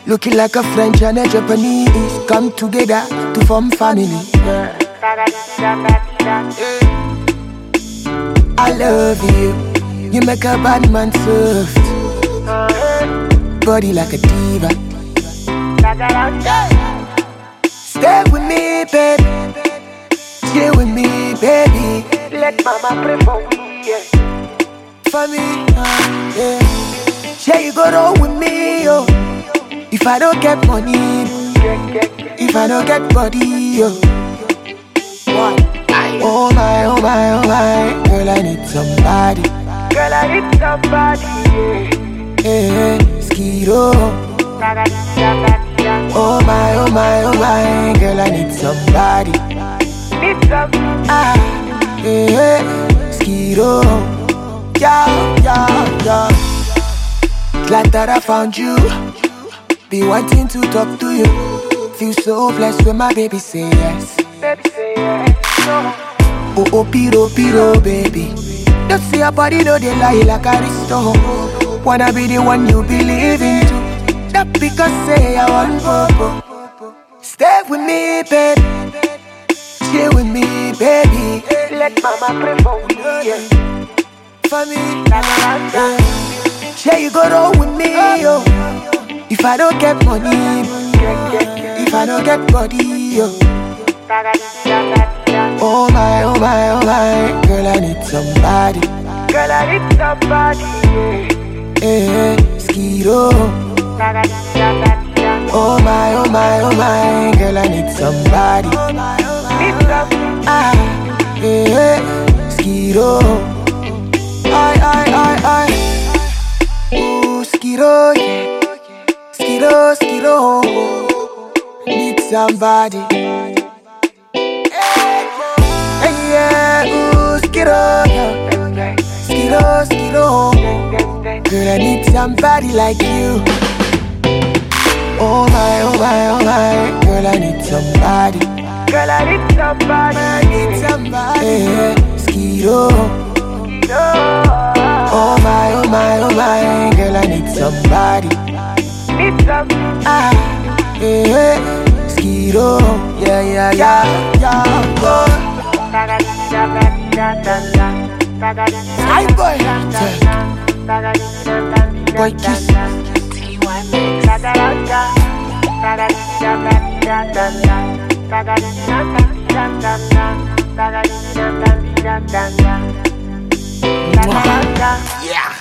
Looking like a French and a Japanese come together to form family. I love you. You make a bad man soft. Body like a diva. Stay with me, baby. Stay with me, baby. Let mama pray for me, yeah. For me, yeah. Share you go roll with me, yo. If I don't get money, if I don't get body, yo. What? Oh my, oh my, oh my. Girl, I need somebody. Girl, I need somebody, yeah. Hey, Skiro. Oh my, oh my, oh my. Girl, I need somebody. Need somebody. Ah, hey, Skiro. Yeah, yeah, yeah. Glad that I found you. Be wanting to talk to you. Feel so blessed when my baby say yes. Baby say yes. Oh, oh, piro, piro, baby. Don't see your body, no, they lie like Aristo. Wanna be the one you believe in too. Not because say I want purple. Stay with me, baby. Stay with me, baby. Let mama pray for me, yeah. For me, yeah. Share you go roll with me, yo. If I don't get money, if I don't get body, yo. Oh my, oh my, oh my. Girl, I need somebody. Girl, I need somebody, yeah. Skiro. Oh my, oh my, oh my. Girl, I need somebody. Ah, yeah. Skiro. I. Ooh, Skiro, yeah. Skiro, Skiro. Need somebody. Hey, yeah, ooh, Skiro, yeah. Skiro, Skiro. Girl, I need somebody like you. Oh my, oh my, oh my. Girl, I need somebody. Girl, I need somebody. I need somebody. Hey, Skiro. Oh my, oh my, oh my. Girl, I need somebody. Need somebody. Ah, hey, Skiro. Yeah, yeah, yeah, yeah. Hi, boy. Boy, kiss. Yeah.